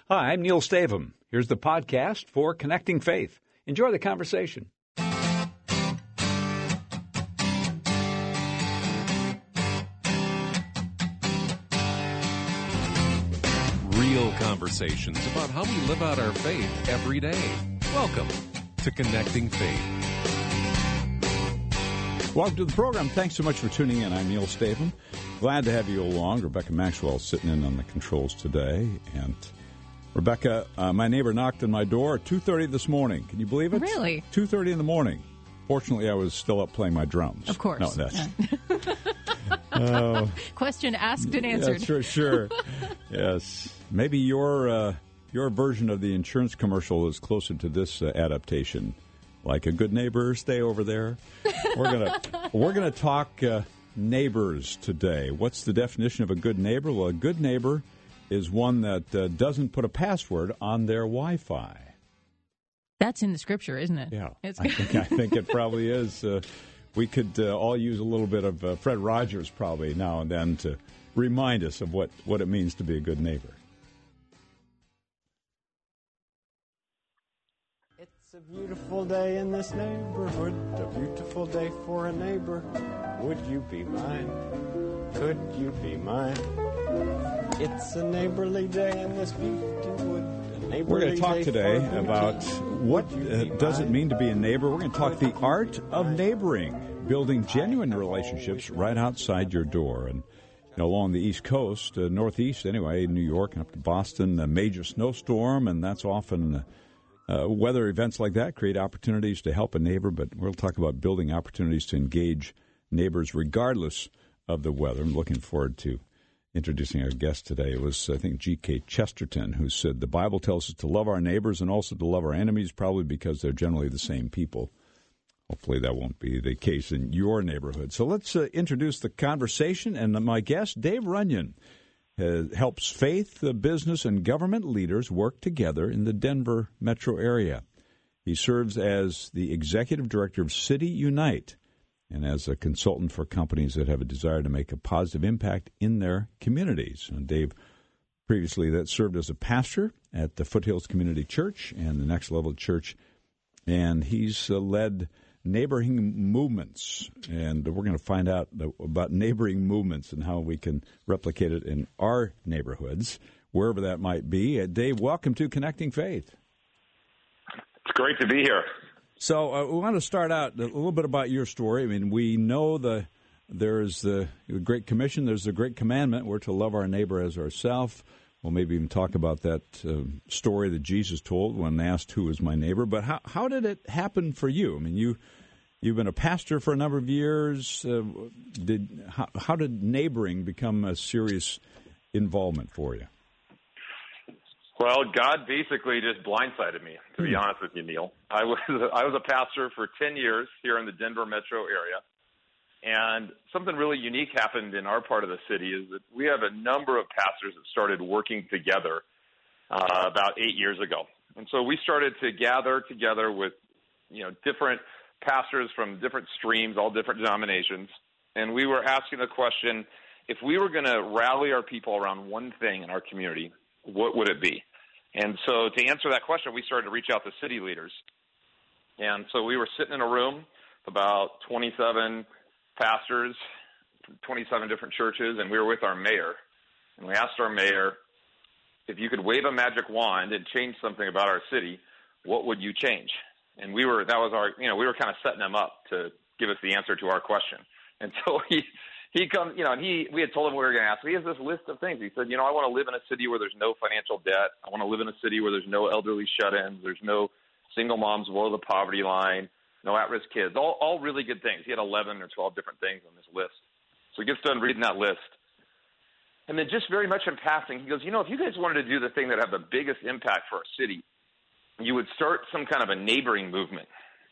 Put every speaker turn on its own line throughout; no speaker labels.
Hi, I'm Neil Stavum. Here's the podcast for Connecting Faith. Enjoy the conversation.
Real conversations about how we live out our faith every day. Welcome to Connecting Faith.
Welcome to the program. Thanks so much for tuning in. I'm Neil Stavum. Glad to have you along. Rebecca Maxwell sitting in on the controls today. And Rebecca, my neighbor knocked on my door at 2:30 this morning. Can you believe it?
Really?
2:30 in the morning. Fortunately, I was still up playing my drums.
Of course.
No, that's...
Question asked and answered.
Yeah, sure. Yes. Maybe your version of the insurance commercial is closer to this adaptation. Like a good neighbor, stay over there. We're gonna talk neighbors today. What's the definition of a good neighbor? Well, a good neighbor is one that doesn't put a password on their Wi-Fi.
That's in the scripture, isn't it?
Yeah, I think it probably is. We could all use a little bit of Fred Rogers probably now and then to remind us of what it means to be a good neighbor.
It's a beautiful day in this neighborhood, a beautiful day for a neighbor. Would you be mine? Could you be mine? It's a neighborly day in this beauty wood.
We're going to talk today about what does it mean to be a neighbor. We're going to talk the art of neighboring, building genuine relationships right outside your door. And along the East Coast, Northeast anyway, New York and up to Boston, a major snowstorm, and that's often weather events like that create opportunities to help a neighbor. But we'll talk about building opportunities to engage neighbors regardless of the weather. I'm looking forward to introducing our guest today. It was, I think, G.K. Chesterton who said the Bible tells us to love our neighbors and also to love our enemies, probably because they're generally the same people. Hopefully that won't be the case in your neighborhood. So let's introduce the conversation. And my guest, Dave Runyon, helps faith, business, and government leaders work together in the Denver metro area. He serves as the executive director of City Unite and as a consultant for companies that have a desire to make a positive impact in their communities. And Dave previously that served as a pastor at the Foothills Community Church and the Next Level Church, and he's led neighboring movements. And we're going to find out about neighboring movements and how we can replicate it in our neighborhoods, wherever that might be. Dave, welcome to Connecting Faith.
It's great to be here.
So we want to start out a little bit about your story. I mean, we know there's the Great Commission, there's the Great Commandment. We're to love our neighbor as ourselves. We'll maybe even talk about that story that Jesus told when asked, who is my neighbor? But how did it happen for you? I mean, you've been a pastor for a number of years. How did neighboring become a serious involvement for you?
Well, God basically just blindsided me, to be honest with you, Neil. I was a pastor for 10 years here in the Denver metro area, and something really unique happened in our part of the city is that we have a number of pastors that started working together about 8 years ago. And so we started to gather together with, different pastors from different streams, all different denominations, and we were asking the question, if we were going to rally our people around one thing in our community, what would it be? And so to answer that question, we started to reach out to city leaders. And so we were sitting in a room, about 27 pastors, 27 different churches, and we were with our mayor. And we asked our mayor, if you could wave a magic wand and change something about our city, what would you change? And we were kind of setting him up to give us the answer to our question. And so he comes, and we had told him we were going to ask. He has this list of things. He said, I want to live in a city where there's no financial debt. I want to live in a city where there's no elderly shut-ins. There's no single moms below the poverty line, no at-risk kids. All really good things. He had 11 or 12 different things on this list. So he gets done reading that list. And then just very much in passing, he goes, if you guys wanted to do the thing that had the biggest impact for our city, you would start some kind of a neighboring movement.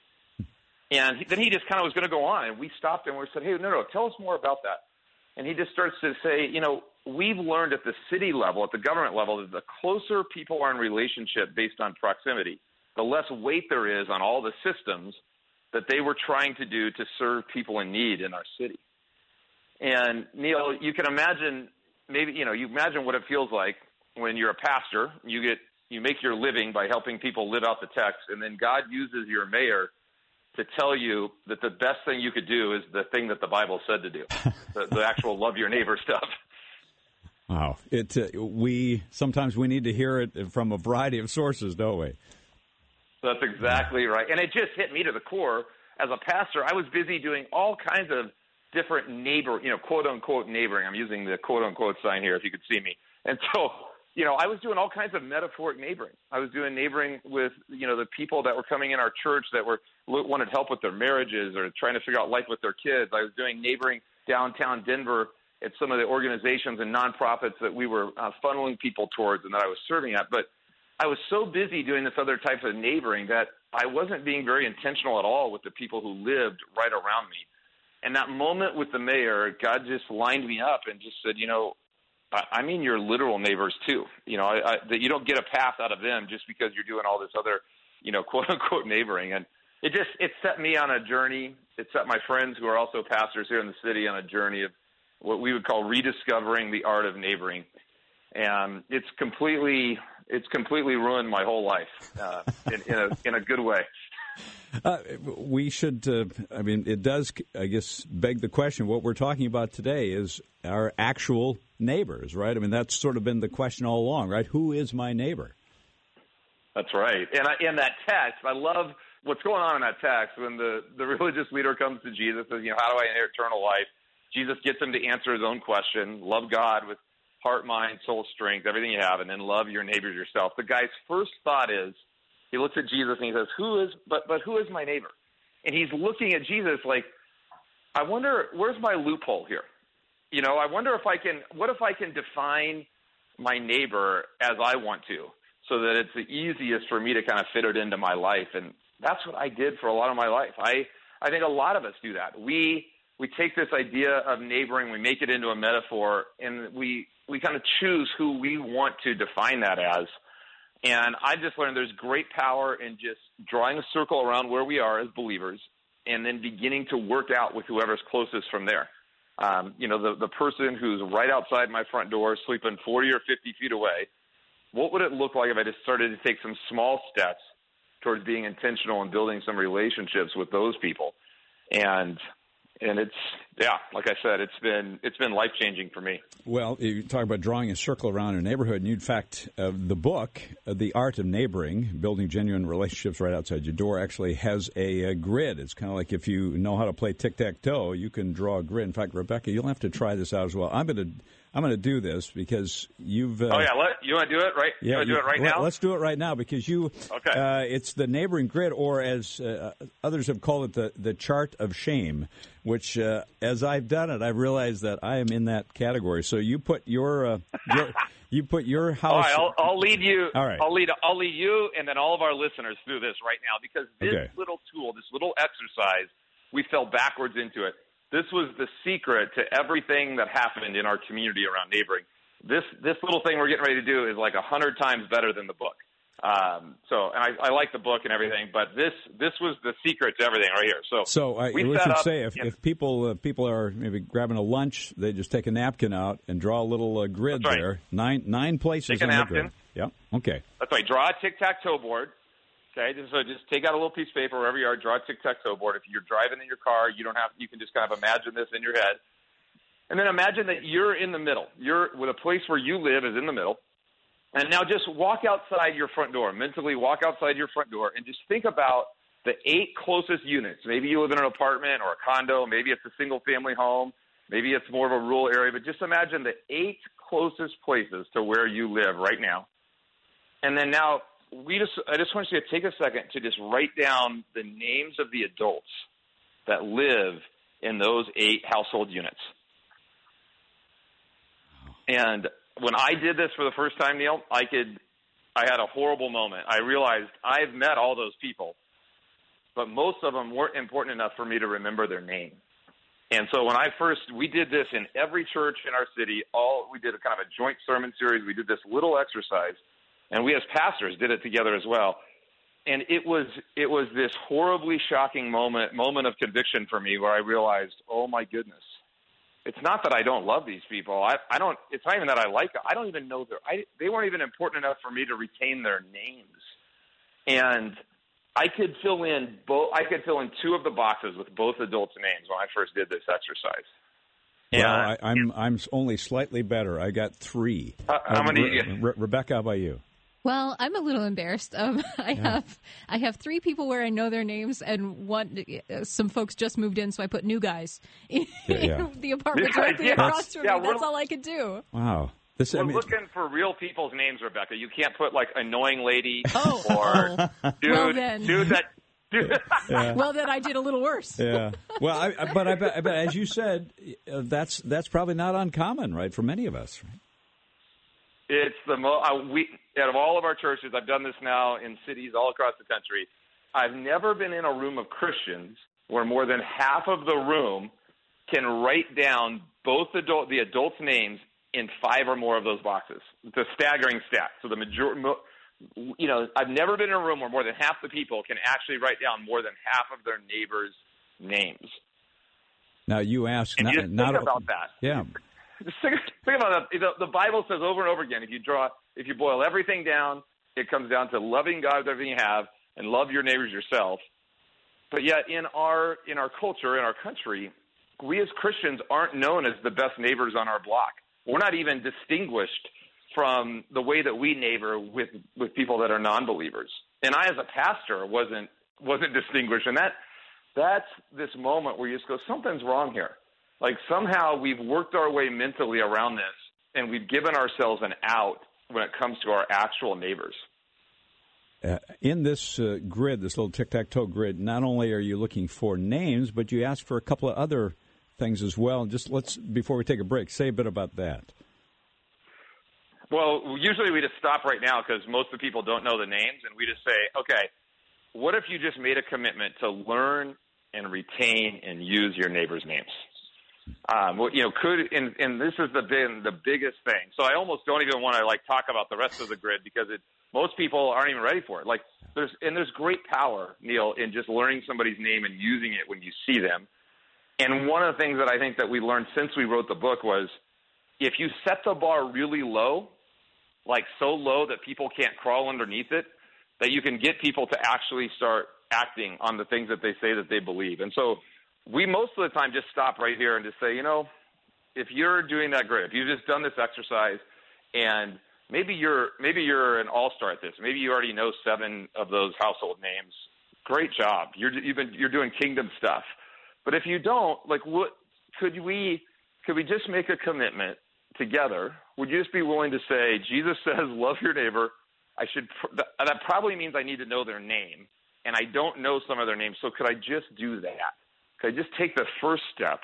And then he just kind of was going to go on, and we stopped him and we said, hey, no, tell us more about that. And he just starts to say, we've learned at the city level, at the government level, that the closer people are in relationship based on proximity, the less weight there is on all the systems that they were trying to do to serve people in need in our city. And, Neil, you can imagine, you imagine what it feels like when you're a pastor, you make your living by helping people live out the text, and then God uses your mayor to tell you that the best thing you could do is the thing that the Bible said to do, the actual love your neighbor stuff.
Wow. Sometimes we need to hear it from a variety of sources, don't we?
That's exactly right. And it just hit me to the core. As a pastor, I was busy doing all kinds of different quote-unquote neighboring. I'm using the quote-unquote sign here if you could see me. And so, I was doing all kinds of metaphoric neighboring. I was doing neighboring with, the people that were coming in our church that wanted help with their marriages or trying to figure out life with their kids. I was doing neighboring downtown Denver at some of the organizations and nonprofits that we were funneling people towards and that I was serving at. But I was so busy doing this other type of neighboring that I wasn't being very intentional at all with the people who lived right around me. And that moment with the mayor, God just lined me up and just said, I mean your literal neighbors too. That you don't get a pass out of them just because you're doing all this other, quote unquote neighboring. And it set me on a journey. It set my friends who are also pastors here in the city on a journey of what we would call rediscovering the art of neighboring. And it's completely ruined my whole life in a good way.
We should, it does, I guess, beg the question. What we're talking about today is our actual neighbors, right? I mean, that's sort of been the question all along, right? Who is my neighbor?
That's right. And in that text, I love what's going on in that text when the religious leader comes to Jesus and says, how do I inherit eternal life? Jesus gets him to answer his own question, love God with heart, mind, soul, strength, everything you have, and then love your neighbors yourself. The guy's first thought is, he looks at Jesus and he says, who is my neighbor? And he's looking at Jesus like, I wonder, where's my loophole here? I wonder what if I can define my neighbor as I want to, so that it's the easiest for me to kind of fit it into my life. And that's what I did for a lot of my life. I think a lot of us do that. We take this idea of neighboring, we make it into a metaphor, and we kind of choose who we want to define that as. And I just learned there's great power in just drawing a circle around where we are as believers and then beginning to work out with whoever's closest from there. The person who's right outside my front door sleeping 40 or 50 feet away, what would it look like if I just started to take some small steps towards being intentional and building some relationships with those people? And it's, like I said, it's been life-changing for me.
Well, you talk about drawing a circle around a neighborhood, and in fact, the book, The Art of Neighboring, Building Genuine Relationships Right Outside Your Door, actually has a grid. It's kind of like if you know how to play tic-tac-toe, you can draw a grid. In fact, Rebecca, you'll have to try this out as well. I'm going to do this because you've...
you want to do it right?
Yeah,
you want to do it right now?
Let's do it right now because you...
Okay.
It's the neighboring grid, or as others have called it, the chart of shame, which as I've done it, I've realized that I am in that category. So you put your house...
All right, I'll lead you.
All right.
I'll lead you and then all of our listeners through this right now, because this little tool, this little exercise, we fell backwards into it. This was the secret to everything that happened in our community around neighboring. This little thing we're getting ready to do is like 100 times better than the book. And I like the book and everything, but this was the secret to everything right here.
So we should say if people are maybe grabbing a lunch, they just take a napkin out and draw a little grid there. Nine places on the grid. Yeah. Okay.
That's right. Draw a tic-tac-toe board. Okay, so just take out a little piece of paper wherever you are, draw a tic-tac-toe board. If you're driving in your car, you can just kind of imagine this in your head. And then imagine that you're in the middle. With a place where you live is in the middle. And now just walk outside your front door, mentally walk outside your front door, and just think about the 8 closest units. Maybe you live in an apartment or a condo, maybe it's a single-family home, maybe it's more of a rural area, but just imagine the 8 closest places to where you live right now. And then now, I just want you to take a second to just write down the names of the adults that live in those 8 household units. And when I did this for the first time, Neil, I had a horrible moment. I realized I've met all those people, but most of them weren't important enough for me to remember their name. And so when we did this in every church in our city. We did a kind of a joint sermon series. We did this little exercise. And we as pastors did it together as well. And it was this horribly shocking moment of conviction for me where I realized, oh my goodness, it's not that I don't love these people. I don't. It's not even that I like them. I don't even know they weren't even important enough for me to retain their names. And I could fill in two of the boxes with both adults' names when I first did this exercise.
Well, I'm only slightly better. I got 3.
How many?
Rebecca, how about you?
Well, I'm a little embarrassed. I have 3 people where I know their names, and some folks just moved in, so I put new guys in the apartment directly across from me. That's all I could do.
Wow.
We're looking for real people's names, Rebecca. You can't put like annoying lady
or
dude.
Well, then.
Dude that.
Yeah.
Well, then I did a little worse.
Yeah. Well, I bet, as you said, that's probably not uncommon, right, for many of us. Right?
It's the out of all of our churches, I've done this now in cities all across the country. I've never been in a room of Christians where more than half of the room can write down both the adults' names in 5 or more of those boxes. It's a staggering stat. So the majority, I've never been in a room where more than half the people can actually write down more than half of their neighbors' names.
Now you ask,
and think about that.
Yeah.
Just think about that. The Bible says over and over again, if you boil everything down, it comes down to loving God with everything you have and love your neighbors yourself. But yet in our culture, in our country, we as Christians aren't known as the best neighbors on our block. We're not even distinguished from the way that we neighbor with people that are non-believers. And I, as a pastor, wasn't distinguished. And that's this moment where you just go, something's wrong here. Like somehow we've worked our way mentally around this, and we've given ourselves an out when it comes to our actual neighbors.
In this grid, this little tic-tac-toe grid, not only are you looking for names, but you ask for a couple of other things as well. Just before we take a break, say a bit about that.
Well, usually we just stop right now because most of the people don't know the names, and we just say, okay, what if you just made a commitment to learn and retain and use your neighbors' names? And this has been the biggest thing. So I almost don't even want to talk about the rest of the grid because most people aren't even ready for it. There's great power, Neil, in just learning somebody's name and using it when you see them. And one of the things that I think that we learned since we wrote the book was if you set the bar really low, so low that people can't crawl underneath it, that you can get people to actually start acting on the things that they say that they believe. And so we most of the time just stop right here and just say, if you're doing that great, if you've just done this exercise and maybe you're an all-star at this, maybe you already know 7 of those household names, great job. You're doing kingdom stuff. But if you don't, what could we just make a commitment together? Would you just be willing to say, Jesus says, love your neighbor. That probably means I need to know their name, and I don't know some of their names. So could I just do that? Could I just take the first step?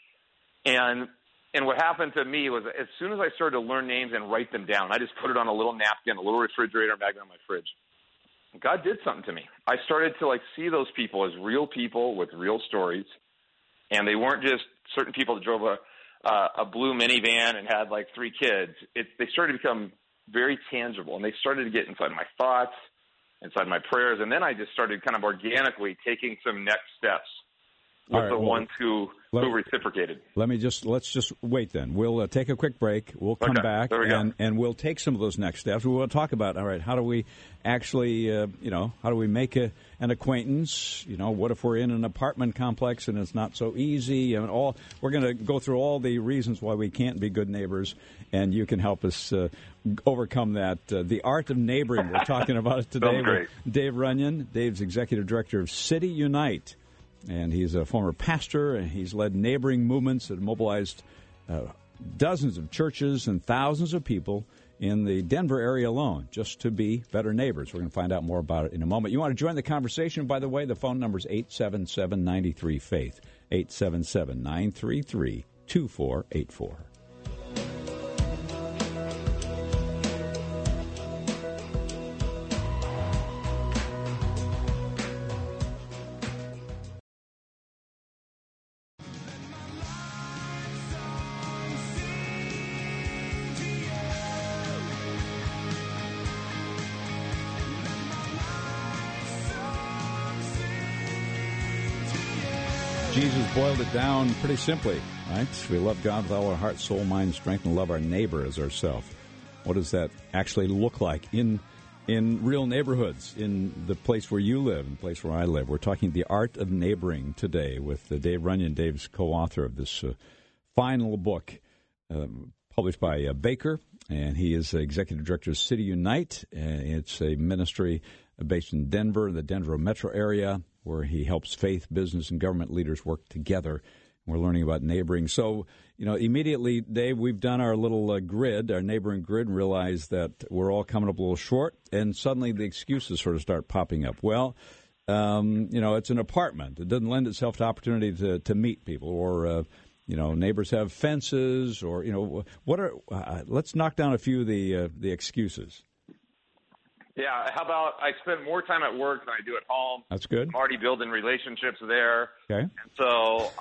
And what happened to me was as soon as I started to learn names and write them down, I just put it on a little napkin, a little refrigerator magnet on my fridge. God did something to me. I started to see those people as real people with real stories, and they weren't just certain people that drove a blue minivan and had 3 kids. They started to become very tangible, and they started to get inside my thoughts, inside my prayers, and then I just started kind of organically taking some next steps with ones who reciprocated.
Let's just wait then. We'll take a quick break. We'll come back and we'll take some of those next steps. We'll talk about, all right, how do we actually, how do we make an acquaintance? What if we're in an apartment complex and it's not so easy? We're going to go through all the reasons why we can't be good neighbors, and you can help us overcome that. The art of neighboring. We're talking about it today with Dave Runyon. Dave's executive director of City Unite. And he's a former pastor, and he's led neighboring movements that have mobilized dozens of churches and thousands of people in the Denver area alone just to be better neighbors. We're going to find out more about it in a moment. You want to join the conversation, by the way, the phone number is 877-93-FAITH, 877-933-2484. Jesus boiled it down pretty simply. right? We love God with all our heart, soul, mind, strength, and love our neighbor as ourselves. What does that actually look like in real neighborhoods, in the place where you live, in the place where I live? We're talking The Art of Neighboring today with Dave Runyon. Dave's co-author of this fine little book published by Baker, and he is executive director of City Unite. It's a ministry based in Denver, the Denver metro area, where he helps faith, business, and government leaders work together. We're learning about neighboring. So, immediately, Dave, we've done our little grid, our neighboring grid, and realized that we're all coming up a little short, and suddenly the excuses sort of start popping up. Well, it's an apartment. It doesn't lend itself to opportunity to meet people, or, neighbors have fences, or, let's knock down a few of the excuses.
Yeah, how about I spend more time at work than I do at home.
That's good.
I'm already building relationships there.
Okay.
And so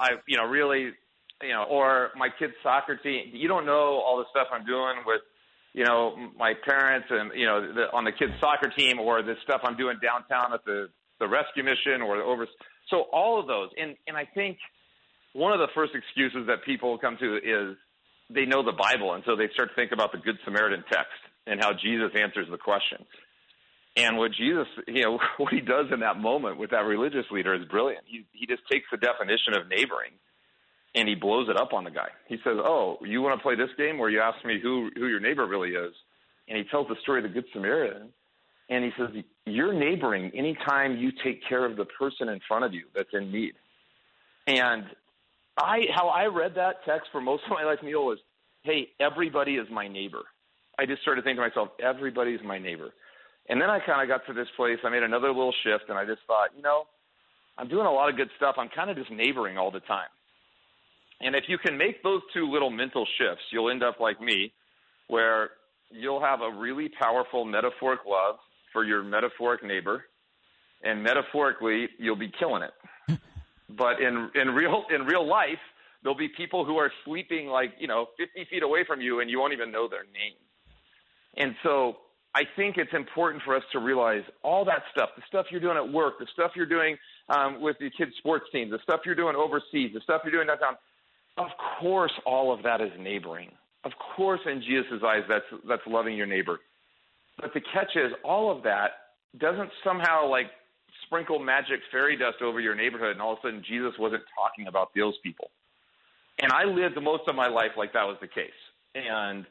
or my kid's soccer team. You don't know all the stuff I'm doing with, my parents and, on the kids' soccer team, or the stuff I'm doing downtown at the rescue mission or so all of those. And I think one of the first excuses that people come to is they know the Bible, and so they start to think about the Good Samaritan text and how Jesus answers the question. And what Jesus, what he does in that moment with that religious leader is brilliant. He just takes the definition of neighboring and he blows it up on the guy. He says, "Oh, you want to play this game where you ask me who your neighbor really is?" And he tells the story of the Good Samaritan. And he says, "You're neighboring anytime you take care of the person in front of you that's in need." And how I read that text for most of my life, Neil, was, hey, everybody is my neighbor. I just started thinking to myself, everybody's my neighbor. And then I kind of got to this place. I made another little shift, and I just thought, I'm doing a lot of good stuff. I'm kind of just neighboring all the time. And if you can make those two little mental shifts, you'll end up like me, where you'll have a really powerful metaphoric love for your metaphoric neighbor, and metaphorically, you'll be killing it. But in real life, there'll be people who are sleeping 50 feet away from you, and you won't even know their name. And so I think it's important for us to realize all that stuff, the stuff you're doing at work, the stuff you're doing with your kids' sports teams, the stuff you're doing overseas, the stuff you're doing downtown. Of course, all of that is neighboring. Of course, in Jesus' eyes, that's loving your neighbor. But the catch is, all of that doesn't somehow sprinkle magic fairy dust over your neighborhood, and all of a sudden Jesus wasn't talking about those people. And I lived most of my life like that was the case. And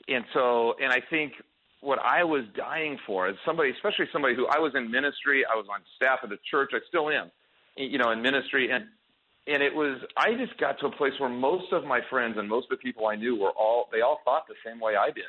I think what I was dying for is especially somebody who I was in ministry, I was on staff at the church, I still am, in ministry, and I just got to a place where most of my friends and most of the people I knew they all thought the same way I did.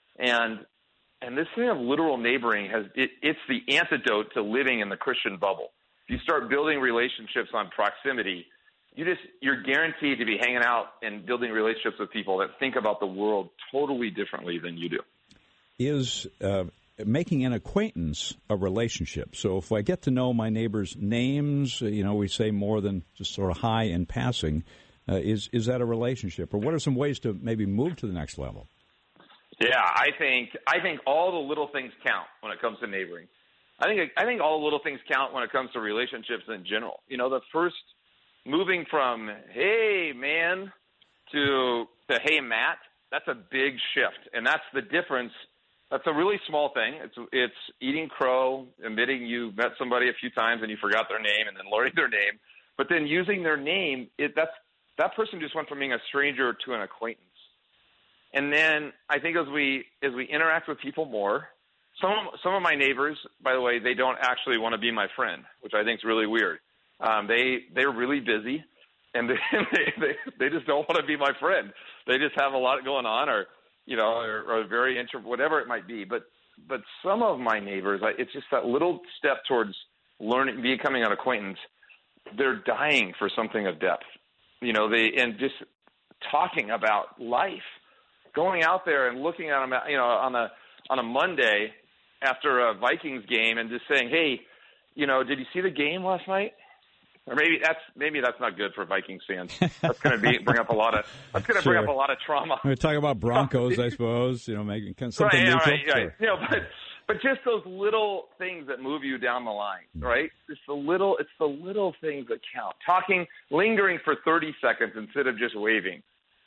And this thing of literal neighboring it's the antidote to living in the Christian bubble. If you start building relationships on proximity, you're guaranteed to be hanging out and building relationships with people that think about the world totally differently than you do.
Is making an acquaintance a relationship? So if I get to know my neighbors' names, we say more than just sort of hi in passing, is that a relationship? Or what are some ways to maybe move to the next level?
Yeah, I think all the little things count when it comes to neighboring. I think all the little things count when it comes to relationships in general. The first moving from hey man to hey Matt, that's a big shift, and that's the difference. That's a really small thing. It's eating crow, admitting you met somebody a few times and you forgot their name, and then learning their name, but then using their name. That person just went from being a stranger to an acquaintance. And then I think as we interact with people more, some of my neighbors, by the way, they don't actually want to be my friend, which I think is really weird. They're really busy, and they just don't want to be my friend. They just have a lot going on, or very introvert, whatever it might be. But some of my neighbors, it's just that little step towards becoming an acquaintance. They're dying for something of depth, and just talking about life. Going out there and looking at them, on a Monday after a Vikings game, and just saying, "Hey, did you see the game last night?" Or maybe that's not good for Vikings fans. That's going to bring up a lot of trauma.
We're talking about Broncos, I suppose. Making something neutral.
Right. But just those little things that move you down the line, right? It's the little things that count. Lingering for 30 seconds instead of just waving.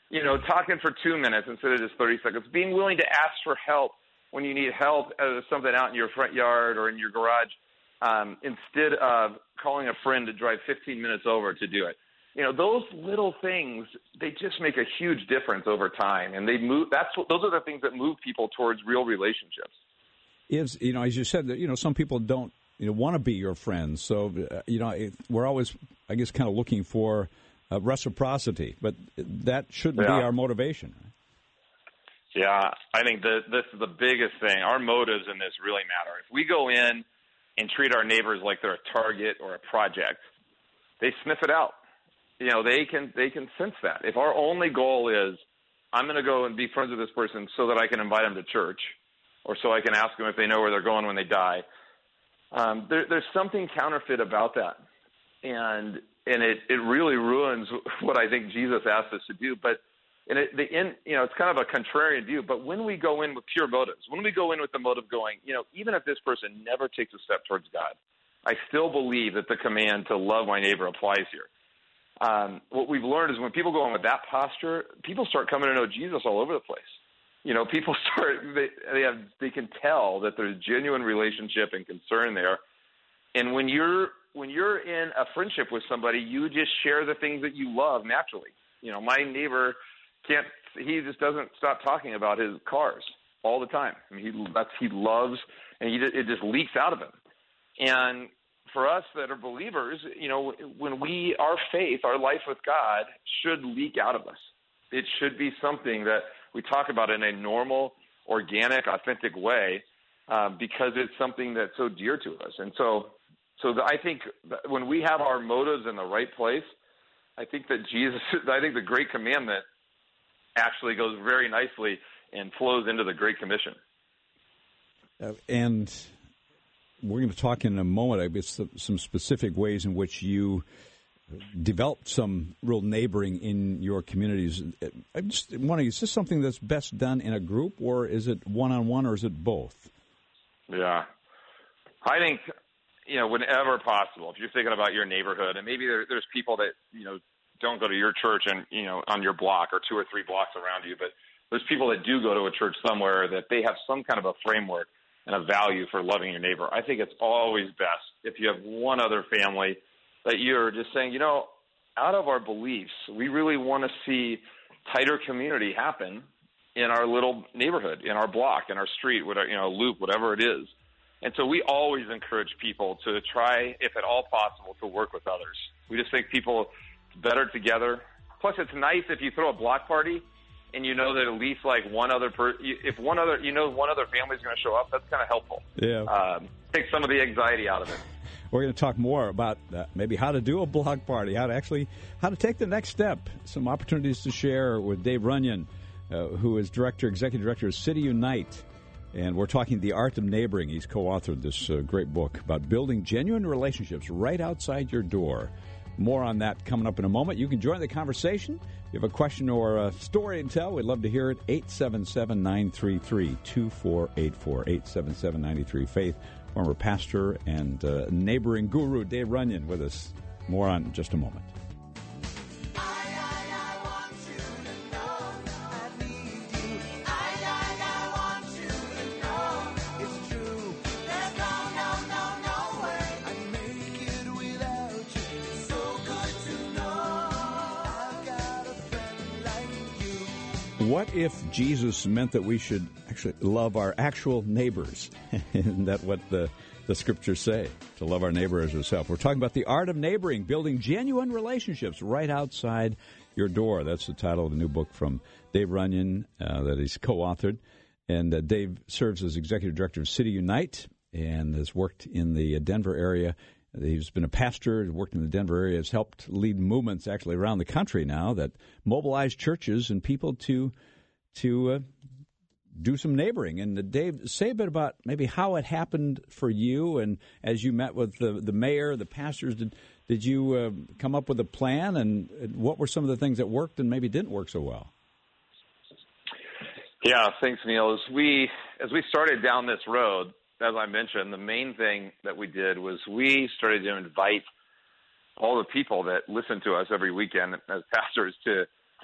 talking for 2 minutes instead of just 30 seconds, being willing to ask for help when you need help with something out in your front yard or in your garage, instead of calling a friend to drive 15 minutes over to do it. Those little things, they just make a huge difference over time, and those are the things that move people towards real relationships.
As you said, that some people don't want to be your friends, so we're always, I guess, kind of looking for reciprocity, but that shouldn't be our motivation. Right?
Yeah, I think this is the biggest thing. Our motives in this really matter. If we go in and treat our neighbors like they're a target or a project, they sniff it out. They can sense that. If our only goal is, I'm going to go and be friends with this person so that I can invite them to church, or so I can ask them if they know where they're going when they die, there's something counterfeit about that, and it really ruins what I think Jesus asked us to do. But it's kind of a contrarian view. But when we go in with pure motives, when we go in with the motive going, even if this person never takes a step towards God, I still believe that the command to love my neighbor applies here. What we've learned is when people go in with that posture, people start coming to know Jesus all over the place. People they can tell that there's genuine relationship and concern there. And when you're in a friendship with somebody, you just share the things that you love naturally. My neighbor he just doesn't stop talking about his cars all the time. I mean, he loves, and it just leaks out of him. And for us that are believers, when our faith, our life with God should leak out of us. It should be something that we talk about in a normal, organic, authentic way, because it's something that's so dear to us. And so I think when we have our motives in the right place, I think the Great Commandment actually goes very nicely and flows into the Great Commission.
And we're going to talk in a moment, I guess, some specific ways in which you developed some real neighboring in your communities. I'm just wondering, is this something that's best done in a group, or is it one-on-one, or is it both?
Yeah. I think, whenever possible, if you're thinking about your neighborhood, and maybe there's people that, don't go to your church and, on your block or 2 or 3 blocks around you, but there's people that do go to a church somewhere that they have some kind of a framework and a value for loving your neighbor. I think it's always best if you have one other family that you're just saying, out of our beliefs, we really want to see tighter community happen in our little neighborhood, in our block, in our street, whatever, loop, whatever it is. And so we always encourage people to try, if at all possible, to work with others. We just think people better together. Plus, it's nice if you throw a block party and that at least like one other if one other family is going to show up, that's kind of helpful.
Yeah,
take some of the anxiety out of it.
We're going to talk more about maybe how to do a block party, how to take the next step. Some opportunities to share with Dave Runyon, who is executive director of City Unite. And we're talking The Art of Neighboring. He's co-authored this great book about building genuine relationships right outside your door. More on that coming up in a moment. You can join the conversation. If you have a question or a story to tell, we'd love to hear it. 877-933-2484. 877-93-FAITH. Former pastor and neighboring guru Dave Runyon with us. More on in just a moment. What if Jesus meant that we should actually love our actual neighbors? Isn't that what the scriptures say? To love our neighbor as ourselves. We're talking about the art of neighboring, building genuine relationships right outside your door. That's the title of the new book from Dave Runyon that he's co-authored. And Dave serves as executive director of City Unite and has worked in the Denver area. He's been a pastor, worked in the Denver area, has helped lead movements actually around the country now that mobilize churches and people to do some neighboring. And Dave, say a bit about maybe how it happened for you, and as you met with the mayor, the pastors, did you come up with a plan, and what were some of the things that worked and maybe didn't work so well?
Yeah, thanks, Neil. As we started down this road, as I mentioned, the main thing that we did was we started to invite all the people that listen to us every weekend as pastors to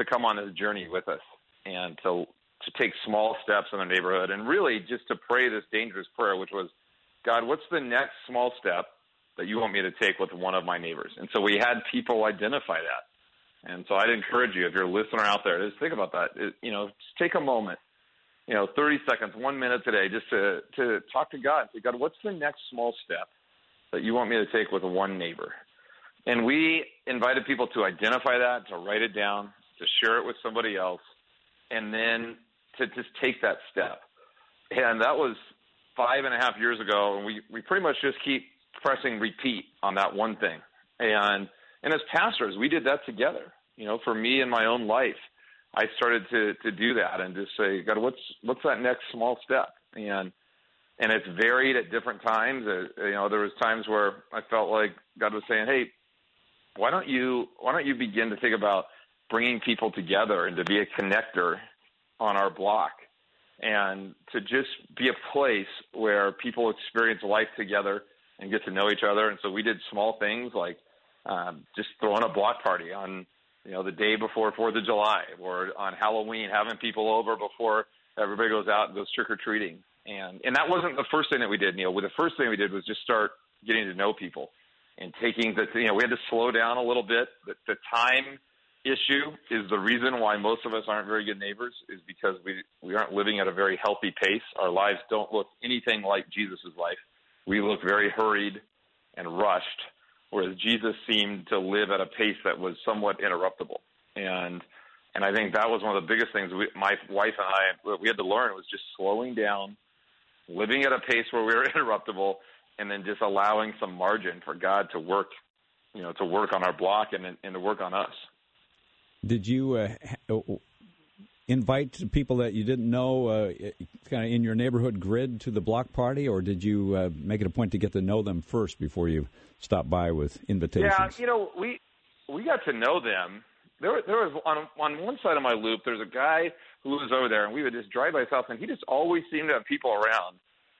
to come on this journey with us and to take small steps in the neighborhood and really just to pray this dangerous prayer, which was, God, what's the next small step that you want me to take with one of my neighbors? And so we had people identify that. And so I'd encourage you, if you're a listener out there, just think about that. Just take a moment, 30 seconds, 1 minute today, just to talk to God. Say, God, what's the next small step that you want me to take with one neighbor? And we invited people to identify that, to write it down, to share it with somebody else, and then to just take that step. And that was 5.5 years ago, and we pretty much just keep pressing repeat on that one thing. And as pastors, we did that together. For me in my own life, I started to do that and just say, God, what's that next small step? And it's varied at different times. There was times where I felt like God was saying, hey, why don't you begin to think about bringing people together and to be a connector on our block and to just be a place where people experience life together and get to know each other. And so we did small things like just throwing a block party on, the day before 4th of July or on Halloween, having people over before everybody goes out and goes trick-or-treating. And that wasn't the first thing that we did, Neil. The first thing we did was just start getting to know people and taking we had to slow down a little bit. The time issue is the reason why most of us aren't very good neighbors, is because we aren't living at a very healthy pace. Our lives don't look anything like Jesus' life. We look very hurried and rushed, whereas Jesus seemed to live at a pace that was somewhat interruptible. And I think that was one of the biggest things my wife and I, we had to learn, was just slowing down, living at a pace where we were interruptible, and then just allowing some margin for God to work, to work on our block and to work on us.
Did you invite people that you didn't know kind of in your neighborhood grid to the block party, or did you make it a point to get to know them first before you stopped by with invitations?
Yeah, we got to know them. There was on one side of my loop, there's a guy who was over there, and we would just drive by his house, and he just always seemed to have people around.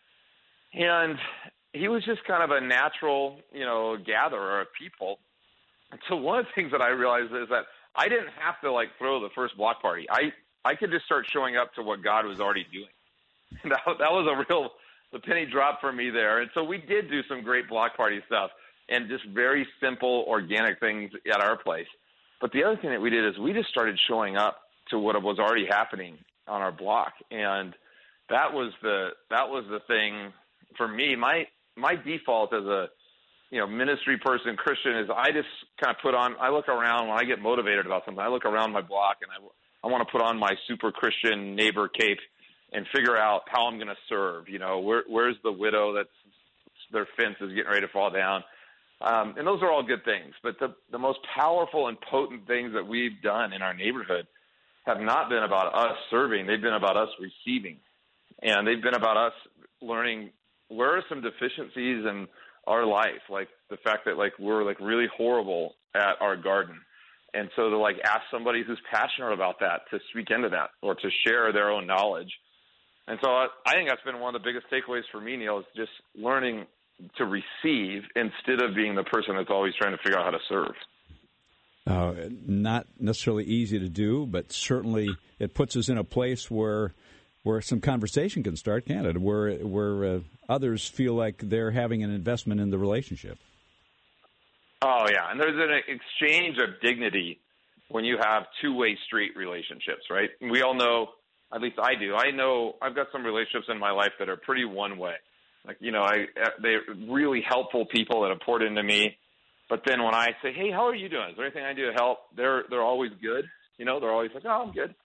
And he was just kind of a natural, gatherer of people. And so one of the things that I realized is that I didn't have to throw the first block party. I could just start showing up to what God was already doing. And that was the penny drop for me there. And so we did do some great block party stuff and just very simple, organic things at our place. But the other thing that we did is we just started showing up to what was already happening on our block. And that was the thing for me. My default as a ministry person, Christian, is I just kind of I look around when I get motivated about something. I look around my block and I want to put on my super Christian neighbor cape and figure out how I'm going to serve. Where's the widow that's their fence is getting ready to fall down? And those are all good things. But the most powerful and potent things that we've done in our neighborhood have not been about us serving. They've been about us receiving. And they've been about us learning where are some deficiencies in our life, like the fact that we're really horrible at our garden. And so to ask somebody who's passionate about that to speak into that or to share their own knowledge. And so I think that's been one of the biggest takeaways for me, Neil, is just learning to receive instead of being the person that's always trying to figure out how to serve.
Not necessarily easy to do, but certainly it puts us in a place where some conversation can start, can't it? Where others feel like they're having an investment in the relationship.
Oh, yeah. And there's an exchange of dignity when you have two-way street relationships, right? We all know, at least I do. I know I've got some relationships in my life that are pretty one-way. They're really helpful people that have poured into me. But then when I say, hey, how are you doing? Is there anything I do to help? They're always good. They're always like, oh, I'm good.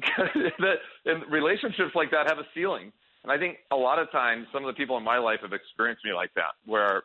And relationships like that have a ceiling. And I think a lot of times some of the people in my life have experienced me like that, where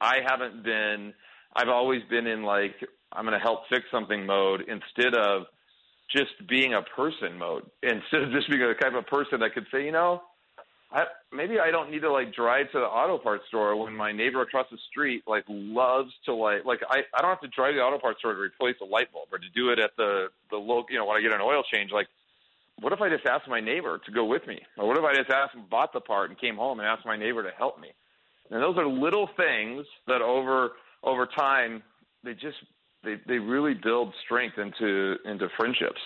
I've always been in I'm going to help fix something mode instead of just being a person mode. Instead of just being the type of person that could say, maybe I don't need to drive to the auto parts store when my neighbor across the street loves to I don't have to drive to the auto parts store to replace a light bulb or to do it at the local, when I get an oil change. What if I just asked my neighbor to go with me? Or what if I just bought the part and came home and asked my neighbor to help me? And those are little things that over time, they really build strength into friendships.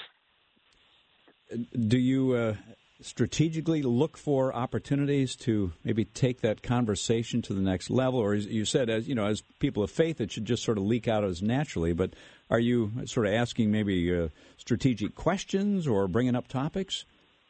Do you strategically look for opportunities to maybe take that conversation to the next level? Or as you said, as people of faith, it should just sort of leak out as naturally. But are you sort of asking maybe strategic questions or bringing up topics?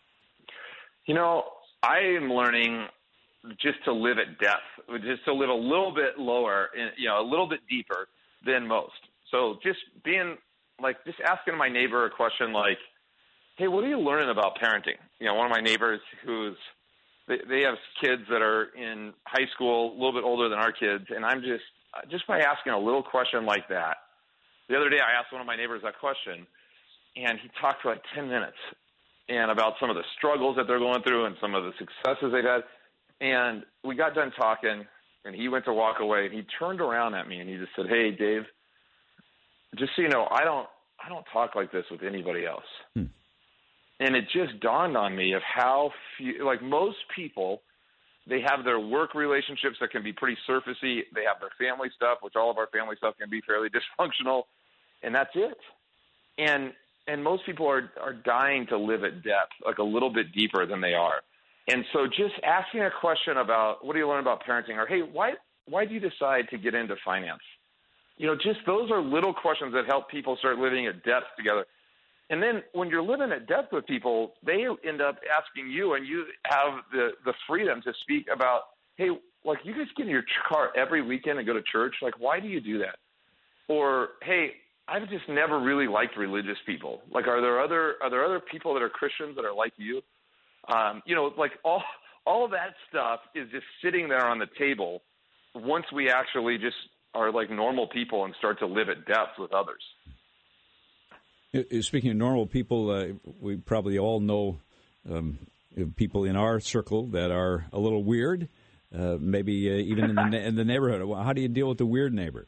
I am learning just to live at depth, just to live a little bit lower, a little bit deeper than most. So just just asking my neighbor a question like, hey, what are you learning about parenting? One of my neighbors they have kids that are in high school, a little bit older than our kids, and I'm just by asking a little question like that. The other day I asked one of my neighbors that question, and he talked for like 10 minutes and about some of the struggles that they're going through and some of the successes they've had. And we got done talking, and he went to walk away, and he turned around at me, and he just said, hey, Dave, just so you know, I don't talk like this with anybody else. And it just dawned on me of how few, like most people, they have their work relationships that can be pretty surfacey. They have their family stuff, which all of our family stuff can be fairly dysfunctional, and that's it. And most people are dying to live at depth, like a little bit deeper than they are. And so just asking a question about what do you learn about parenting, or hey, why do you decide to get into finance? Just those are little questions that help people start living at depth together. And then when you're living at depth with people, they end up asking you, and you have the freedom to speak about, hey, like you guys get in your car every weekend and go to church. Like, why do you do that? Or, hey, I've just never really liked religious people. Like, are there other people that are Christians that are like you? Like all of that stuff is just sitting there on the table once we actually just are like normal people and start to live at depth with others.
Speaking of normal people, we probably all know people in our circle that are a little weird, maybe even in the neighborhood. How do you deal with the weird neighbor?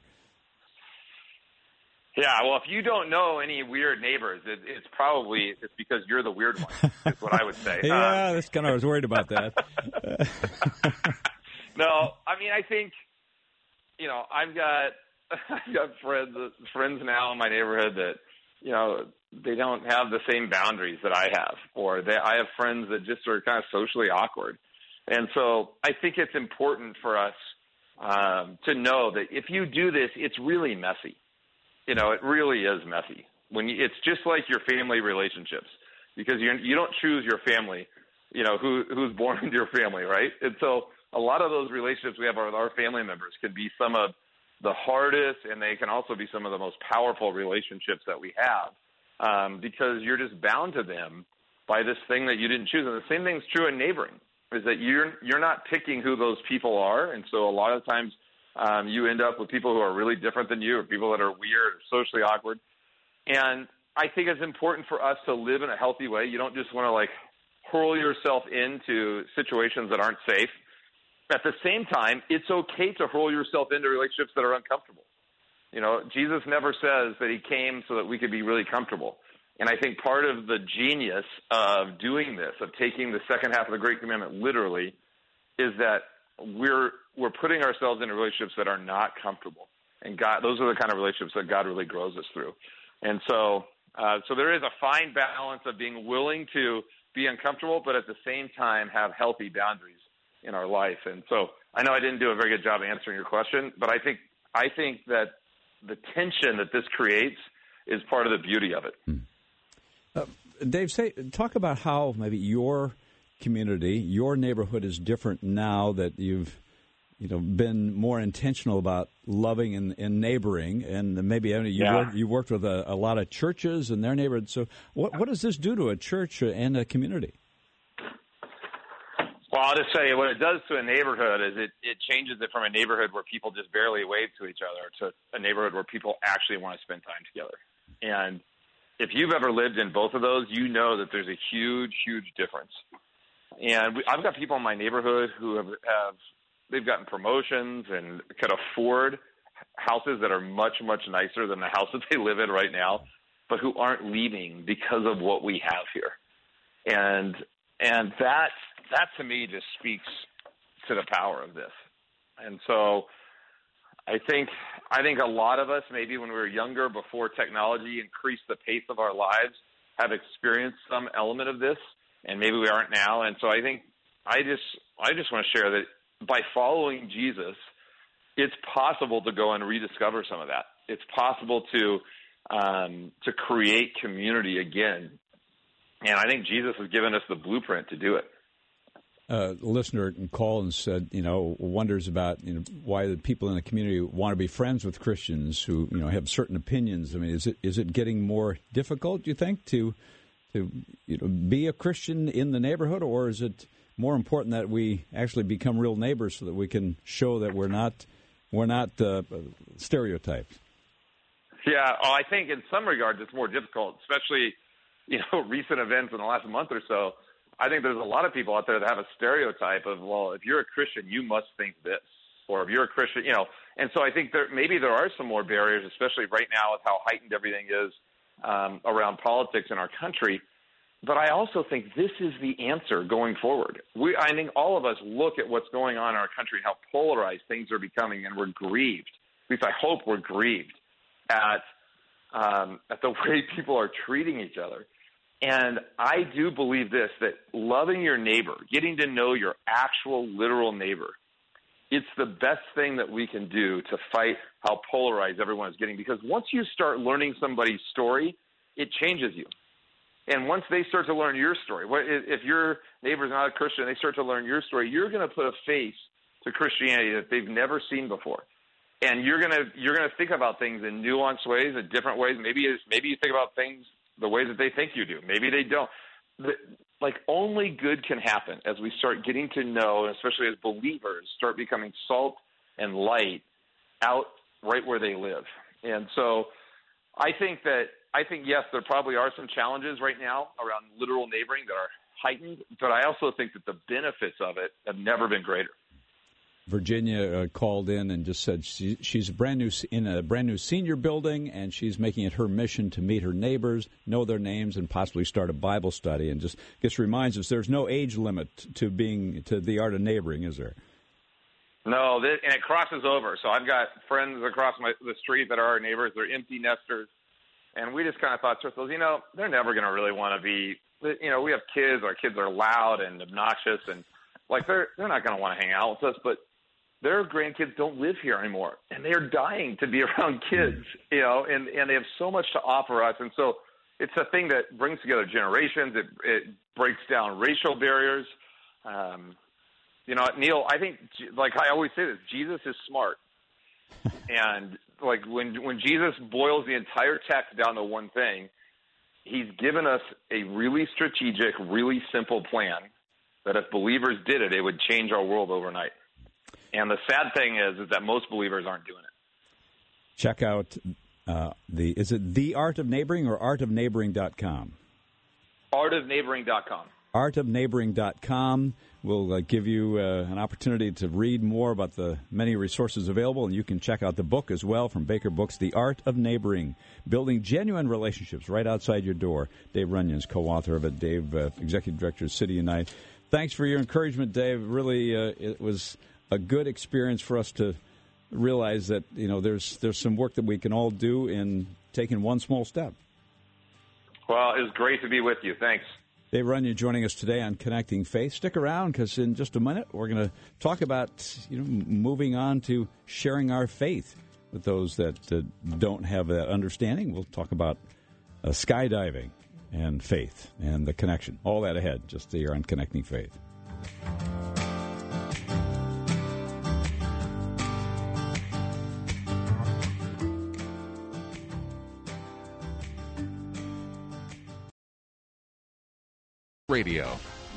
Yeah, well, if you don't know any weird neighbors, it's because you're the weird one, is what I would say.
Yeah, that's kind of, I was worried about that.
No, I mean, I think, I've got friends now in my neighborhood that, they don't have the same boundaries that I have, or I have friends that just are kind of socially awkward. And so I think it's important for us to know that if you do this, it's really messy. It really is messy. It's just like your family relationships, because you don't choose your family, who's born into your family, right? And so a lot of those relationships we have with our family members can be some of the hardest, and they can also be some of the most powerful relationships that we have, because you're just bound to them by this thing that you didn't choose. And the same thing's true in neighboring, is that you're not picking who those people are. And so a lot of times you end up with people who are really different than you, or people that are weird or socially awkward. And I think it's important for us to live in a healthy way. You don't just want to hurl yourself into situations that aren't safe. At the same time, it's okay to hurl yourself into relationships that are uncomfortable. Jesus never says that he came so that we could be really comfortable. And I think part of the genius of doing this, of taking the second half of the Great Commandment literally, is that we're putting ourselves into relationships that are not comfortable. And those are the kind of relationships that God really grows us through. And so there is a fine balance of being willing to be uncomfortable, but at the same time have healthy boundaries in our life. And so I know I didn't do a very good job answering your question, but I think that the tension that this creates is part of the beauty of it.
Dave, talk about how maybe your community, your neighborhood is different now that you've been more intentional about loving and neighboring, and maybe you worked with a lot of churches in their neighborhood. So what does this do to a church and a community?
Well, I'll just tell you what it does to a neighborhood is it changes it from a neighborhood where people just barely wave to each other to a neighborhood where people actually want to spend time together. And if you've ever lived in both of those, you know that there's a huge, huge difference. And I've got people in my neighborhood who they've gotten promotions and could afford houses that are much, much nicer than the house that they live in right now, but who aren't leaving because of what we have here. And that to me just speaks to the power of this. And so I think a lot of us, maybe when we were younger, before technology increased the pace of our lives, have experienced some element of this, and maybe we aren't now. And so I think I just want to share that by following Jesus, it's possible to go and rediscover some of that. It's possible to create community again. And I think Jesus has given us the blueprint to do it.
A listener called and said, wonders about, why the people in the community want to be friends with Christians who, have certain opinions. I mean, is it getting more difficult, do you think, to be a Christian in the neighborhood, or is it more important that we actually become real neighbors so that we can show that we're not stereotypes? Yeah,
I think in some regards it's more difficult, especially, recent events in the last month or so. I think there's a lot of people out there that have a stereotype of, well, if you're a Christian, you must think this, or if you're a Christian, And so I think there are some more barriers, especially right now with how heightened everything is around politics in our country. But I also think this is the answer going forward. I think all of us look at what's going on in our country, how polarized things are becoming, and we're grieved. At least I hope we're grieved at the way people are treating each other. And I do believe this, that loving your neighbor, getting to know your actual literal neighbor, it's the best thing that we can do to fight how polarized everyone is getting. Because once you start learning somebody's story, it changes you. And once they start to learn your story, if your neighbor's not a Christian, they start to learn your story, you're going to put a face to Christianity that they've never seen before. And you're going to think about things in nuanced ways, in different ways. Maybe you think about things the ways that they think you do. Maybe they don't. Only good can happen as we start getting to know, and especially as believers, start becoming salt and light out right where they live. And so I think, yes, there probably are some challenges right now around literal neighboring that are heightened, but I also think that the benefits of it have never been greater.
Virginia called in and just said she's in a brand new senior building, and she's making it her mission to meet her neighbors, know their names, and possibly start a Bible study. And just reminds us there's no age limit to the art of neighboring, is there?
No, and it crosses over. So I've got friends across the street that are our neighbors. They're empty nesters, and we just kind of thought to ourselves, they're never going to really want to be. We have kids. Our kids are loud and obnoxious, and they're not going to want to hang out with us, but their grandkids don't live here anymore, and they're dying to be around kids, and they have so much to offer us. And so it's a thing that brings together generations. It breaks down racial barriers. Neil, I think, I always say this, Jesus is smart. And when Jesus boils the entire text down to one thing, he's given us a really strategic, really simple plan that if believers did it, it would change our world overnight. And the sad thing is that most believers aren't doing it.
Check out is it The Art of Neighboring or artofneighboring.com?
Artofneighboring.com.
Artofneighboring.com will give you an opportunity to read more about the many resources available, and you can check out the book as well from Baker Books, The Art of Neighboring, Building Genuine Relationships Right Outside Your Door. Dave Runion's co-author of it. Dave, Executive Director of City Unite. Thanks for your encouragement, Dave. Really, it was a good experience for us to realize that, there's some work that we can all do in taking one small step.
Well, it was great to be with you. Thanks.
Dave Runyon joining us today on Connecting Faith. Stick around, because in just a minute we're going to talk about moving on to sharing our faith with those that don't have that understanding. We'll talk about skydiving and faith and the connection. All that ahead, just here on Connecting Faith.
Radio.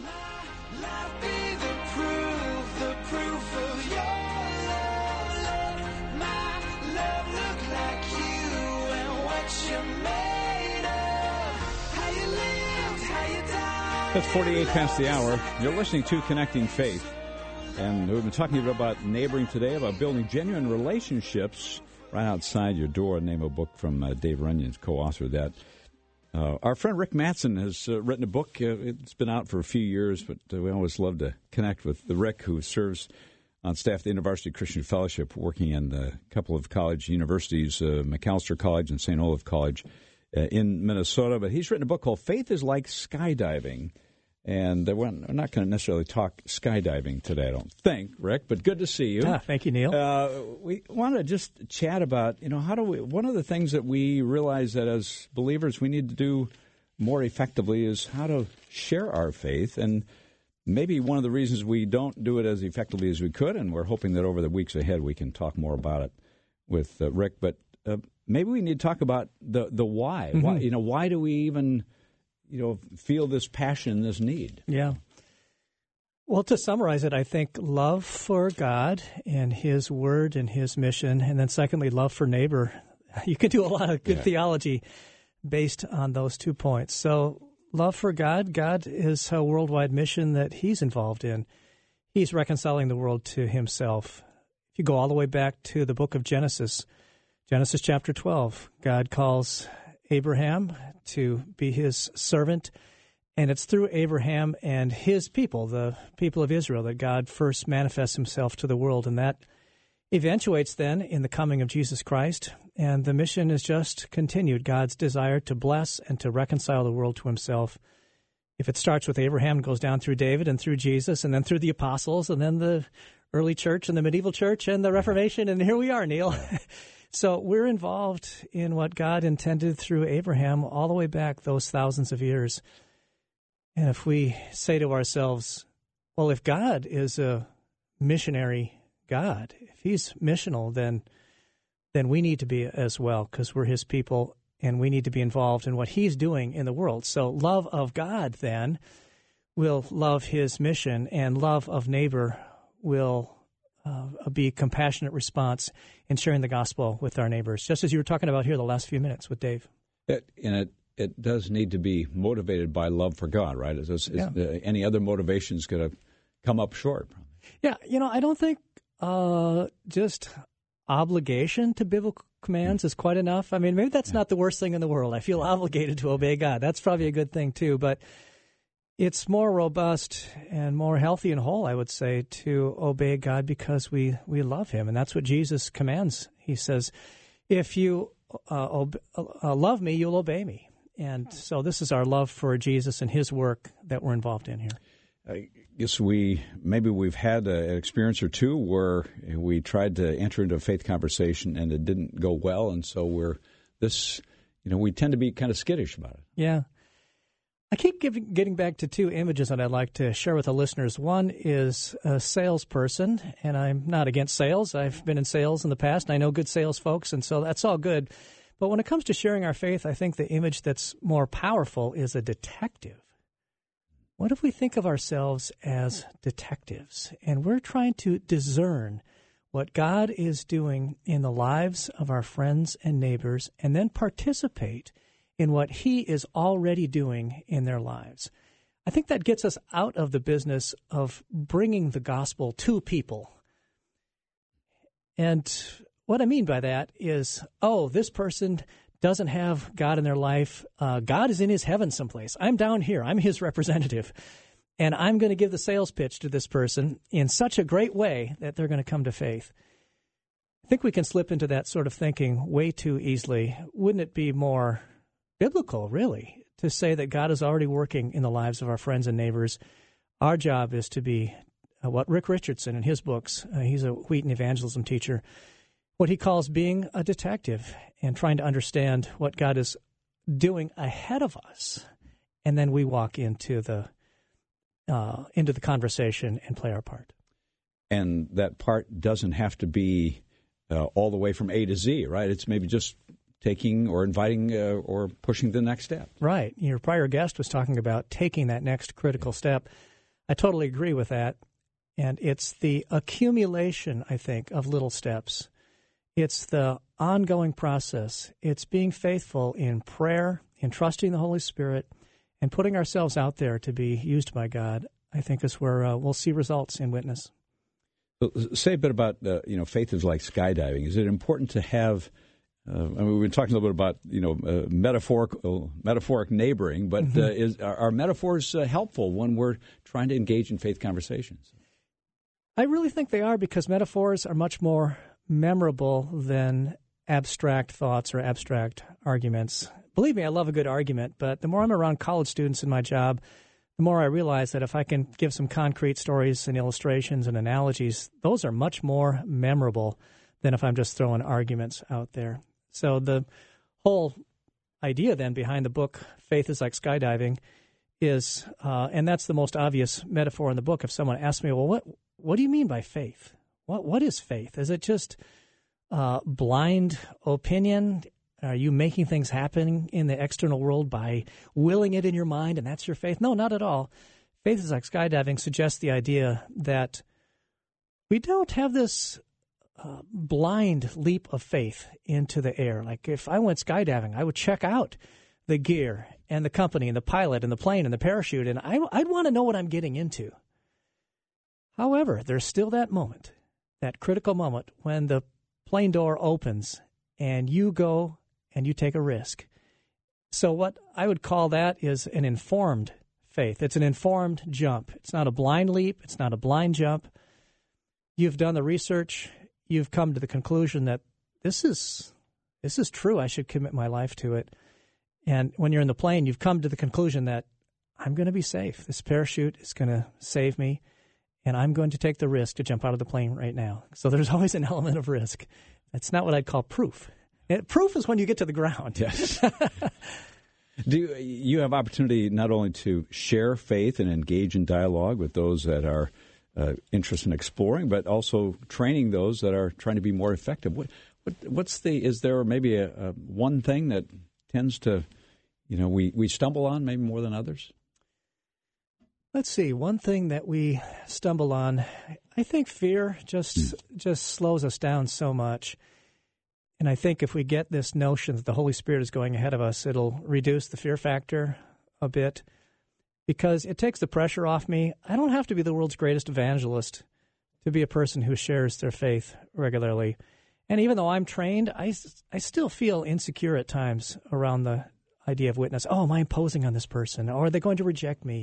That's 48 past the hour. You're listening to Connecting Faith. And we've been talking about neighboring today, about building genuine relationships right outside your door. A name of a book from Dave Runyon's co-author of that. Our friend Rick Mattson has written a book. It's been out for a few years, but we always love to connect with Rick, who serves on staff at the University Christian Fellowship, working in a couple of college universities, Macalester College and St. Olaf College in Minnesota. But he's written a book called Faith is Like Skydiving. And we're not going to necessarily talk skydiving today, I don't think, Rick, but good to see you.
Thank you, Neil.
We want to just chat about, how do we, one of the things that we realize that as believers we need to do more effectively is how to share our faith. And maybe one of the reasons we don't do it as effectively as we could, and we're hoping that over the weeks ahead we can talk more about it with Rick, but maybe we need to talk about the why. Mm-hmm. Why do we even feel this passion, this need?
Yeah. Well, to summarize it, I think love for God and His Word and His mission, and then secondly, love for neighbor. You can do a lot of good theology based on those 2 points. So love for God. God is a worldwide mission that He's involved in. He's reconciling the world to Himself. If you go all the way back to the book of Genesis chapter 12, God calls Abraham to be His servant, and it's through Abraham and his people, the people of Israel, that God first manifests Himself to the world, and that eventuates then in the coming of Jesus Christ, and the mission is just continued, God's desire to bless and to reconcile the world to Himself. If it starts with Abraham, it goes down through David and through Jesus, and then through the apostles, and then the early church and the medieval church and the Reformation, and here we are, Neil. So we're involved in what God intended through Abraham all the way back those thousands of years. And if we say to ourselves, well, if God is a missionary God, if He's missional, then we need to be as well, because we're His people and we need to be involved in what He's doing in the world. So love of God then will love His mission, and love of neighbor will be a compassionate response in sharing the gospel with our neighbors, just as you were talking about here the last few minutes with Dave.
It does need to be motivated by love for God, right? Any other motivation is going to come up short.
Yeah, I don't think just obligation to biblical commands is quite enough. I mean, maybe that's not the worst thing in the world. I feel obligated to obey God. That's probably a good thing too, but it's more robust and more healthy and whole, I would say, to obey God because we love Him. And that's what Jesus commands. He says, if you love me, you'll obey me. And so this is our love for Jesus and His work that we're involved in here.
I guess we've had an experience or two where we tried to enter into a faith conversation and it didn't go well. And so we tend to be kind of skittish about it.
Yeah. I keep getting back to 2 images that I'd like to share with the listeners. One is a salesperson, and I'm not against sales. I've been in sales in the past, and I know good sales folks, and so that's all good. But when it comes to sharing our faith, I think the image that's more powerful is a detective. What if we think of ourselves as detectives, and we're trying to discern what God is doing in the lives of our friends and neighbors, and then participate in what He is already doing in their lives. I think that gets us out of the business of bringing the gospel to people. And what I mean by that is, this person doesn't have God in their life. God is in His heaven someplace. I'm down here. I'm His representative. And I'm going to give the sales pitch to this person in such a great way that they're going to come to faith. I think we can slip into that sort of thinking way too easily. Wouldn't it be more biblical, really, to say that God is already working in the lives of our friends and neighbors? Our job is to be what Rick Richardson in his books, he's a Wheaton evangelism teacher, what he calls being a detective and trying to understand what God is doing ahead of us. And then we walk into the conversation and play our part.
And that part doesn't have to be all the way from A to Z, right? It's maybe just taking or inviting or pushing the next step.
Right. Your prior guest was talking about taking that next critical step. I totally agree with that. And it's the accumulation, I think, of little steps. It's the ongoing process. It's being faithful in prayer, in trusting the Holy Spirit, and putting ourselves out there to be used by God, I think is where we'll see results in witness.
Say a bit about, faith is like skydiving. Is it important to have we've been talking a little bit about, metaphoric neighboring, but are metaphors helpful when we're trying to engage in faith conversations?
I really think they are, because metaphors are much more memorable than abstract thoughts or abstract arguments. Believe me, I love a good argument, but the more I'm around college students in my job, the more I realize that if I can give some concrete stories and illustrations and analogies, those are much more memorable than if I'm just throwing arguments out there. So the whole idea then behind the book, Faith is Like Skydiving, is, and that's the most obvious metaphor in the book. If someone asks me, well, what do you mean by faith? What is faith? Is it just blind opinion? Are you making things happen in the external world by willing it in your mind, and that's your faith? No, not at all. Faith is Like Skydiving suggests the idea that we don't have this blind leap of faith into the air. Like if I went skydiving, I would check out the gear and the company and the pilot and the plane and the parachute, and I'd want to know what I'm getting into. However, there's still that moment, that critical moment when the plane door opens and you go and you take a risk. So what I would call that is an informed faith. It's an informed jump. It's not a blind leap. It's not a blind jump. You've done the research. You've come to the conclusion that this is true. I should commit my life to it. And when you're in the plane, you've come to the conclusion that I'm going to be safe. This parachute is going to save me, and I'm going to take the risk to jump out of the plane right now. So there's always an element of risk. That's not what I'd call proof. Proof is when you get to the ground.
Yes. Do you have opportunity not only to share faith and engage in dialogue with those that are interested in exploring, but also training those that are trying to be more effective? Is there maybe a one thing that tends to, we stumble on maybe more than others?
Let's see. One thing that we stumble on, I think fear just slows us down so much. And I think if we get this notion that the Holy Spirit is going ahead of us, it'll reduce the fear factor a bit, because it takes the pressure off me. I don't have to be the world's greatest evangelist to be a person who shares their faith regularly. And even though I'm trained, I still feel insecure at times around the idea of witness. Oh, am I imposing on this person? Or are they going to reject me?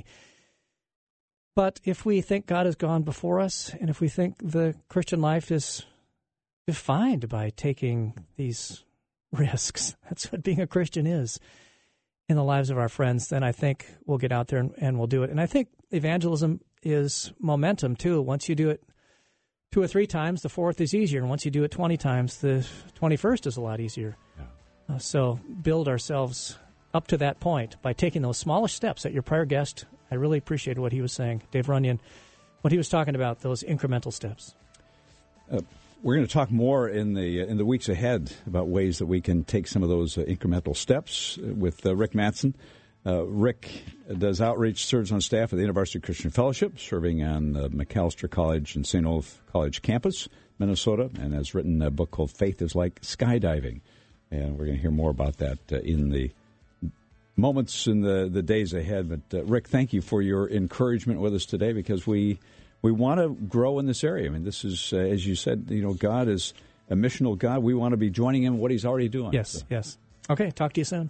But if we think God has gone before us, and if we think the Christian life is defined by taking these risks, that's what being a Christian is in the lives of our friends, then I think we'll get out there and we'll do it. And I think evangelism is momentum, too. Once you do it 2 or 3 times, the 4th is easier. And once you do it 20 times, the 21st is a lot easier. Yeah. So build ourselves up to that point by taking those smallest steps that your prior guest, I really appreciated what he was saying, Dave Runyon, what he was talking about, those incremental steps.
We're going to talk more in the weeks ahead about ways that we can take some of those incremental steps with Rick Mattson. Rick does outreach, serves on staff at the InterVarsity Christian Fellowship, serving on Macalester College and St. Olaf College campus, Minnesota, and has written a book called Faith is Like Skydiving. And we're going to hear more about that in the moments in the days ahead. But, Rick, thank you for your encouragement with us today, because we want to grow in this area. I mean, this is, as you said, God is a missional God. We want to be joining him in what he's already doing.
Yes, yes. Okay, talk to you soon.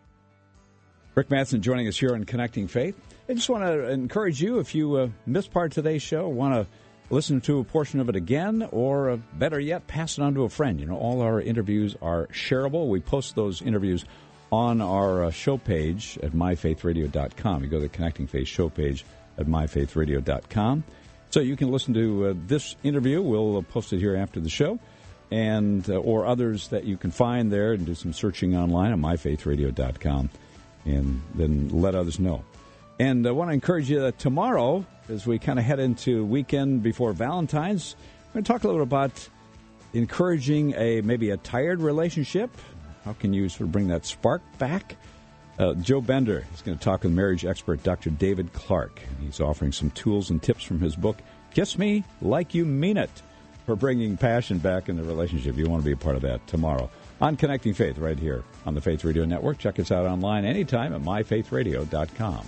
Rick Mattson joining us here on Connecting Faith. I just want to encourage you, if you missed part of today's show, want to listen to a portion of it again, or better yet, pass it on to a friend. All our interviews are shareable. We post those interviews on our show page at myfaithradio.com. You go to the Connecting Faith show page at myfaithradio.com. So you can listen to this interview. We'll post it here after the show, and or others that you can find there, and do some searching online at myfaithradio.com, and then let others know. And I want to encourage you that tomorrow, as we kind of head into weekend before Valentine's, we're going to talk a little bit about encouraging maybe a tired relationship. How can you sort of bring that spark back? Joe Bender is going to talk with marriage expert Dr. David Clark. He's offering some tools and tips from his book, Kiss Me Like You Mean It, for bringing passion back in the relationship. You want to be a part of that tomorrow on Connecting Faith right here on the Faith Radio Network. Check us out online anytime at myfaithradio.com.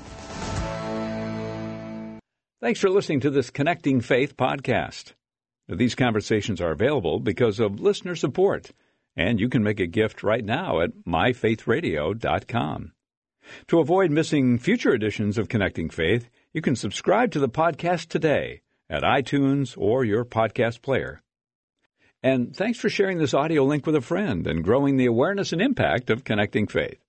Thanks for listening to this Connecting Faith podcast. These conversations are available because of listener support, and you can make a gift right now at myfaithradio.com. To avoid missing future editions of Connecting Faith, you can subscribe to the podcast today at iTunes or your podcast player. And thanks for sharing this audio link with a friend and growing the awareness and impact of Connecting Faith.